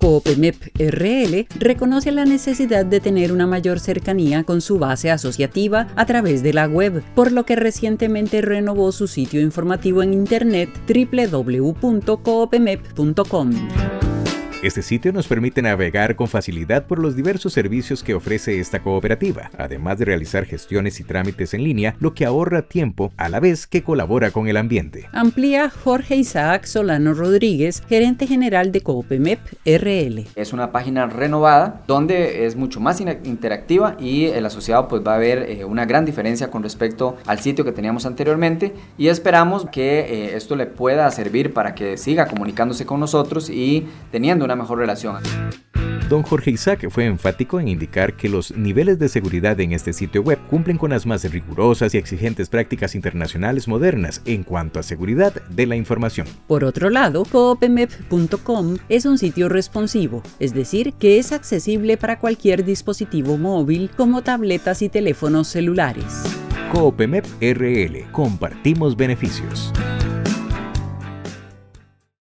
Coopemep RL reconoce la necesidad de tener una mayor cercanía con su base asociativa a través de la web, por lo que recientemente renovó su sitio informativo en internet www.coopemep.com. Este sitio nos permite navegar con facilidad por los diversos servicios que ofrece esta cooperativa, además de realizar gestiones y trámites en línea, lo que ahorra tiempo a la vez que colabora con el ambiente. Amplía Jorge Isaac Solano Rodríguez, gerente general de Coopemep RL. Es una página renovada donde es mucho más interactiva y el asociado pues va a ver una gran diferencia con respecto al sitio que teníamos anteriormente, y esperamos que esto le pueda servir para que siga comunicándose con nosotros y teniendo una mejor relación. Don Jorge Isaac fue enfático en indicar que los niveles de seguridad en este sitio web cumplen con las más rigurosas y exigentes prácticas internacionales modernas en cuanto a seguridad de la información. Por otro lado, coopemep.com es un sitio responsivo, es decir, que es accesible para cualquier dispositivo móvil como tabletas y teléfonos celulares. Coopemep RL. Compartimos beneficios.